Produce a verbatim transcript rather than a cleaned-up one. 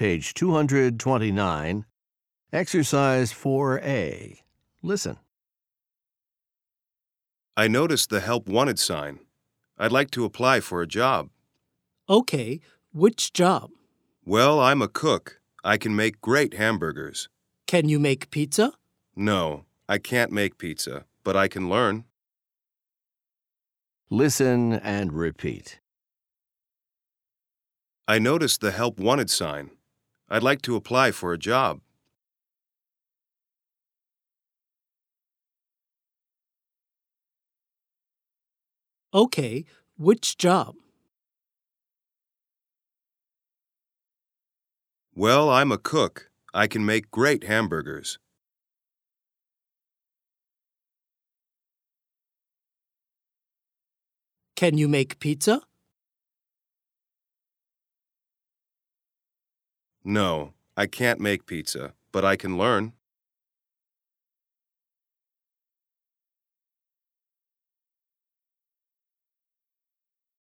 page two hundred twenty-nine, exercise four A. Listen. I noticed the Help Wanted sign. I'd like to apply for a job. Okay, which job? Well, I'm a cook. I can make great hamburgers. Can you make pizza? No, I can't make pizza, but I can learn. Listen and repeat. I noticed the Help Wanted sign. I'd like to apply for a job. Okay, which job? Well, I'm a cook. I can make great hamburgers. Can you make pizza? No, I can't make pizza, but I can learn.